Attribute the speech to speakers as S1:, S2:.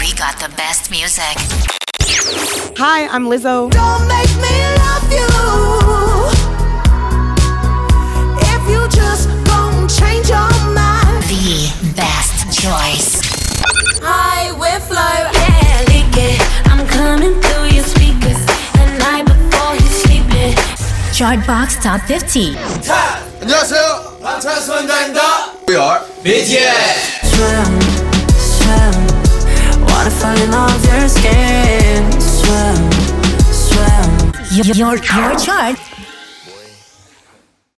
S1: We got the best music.
S2: Hi, I'm Lizzo.
S3: Don't make me love you if you just gon' change your mind.
S1: The best choice.
S3: Hi, we're Flo. Yeah, lick it. I'm coming through your speakers at night before he's sleeping.
S1: Chartbox Top 50.
S4: 안녕하세요. 방탄소년단입니다. We are BTS.
S3: Swim, swim. Wanna fall off your skin. Swim, swim.
S1: Your chart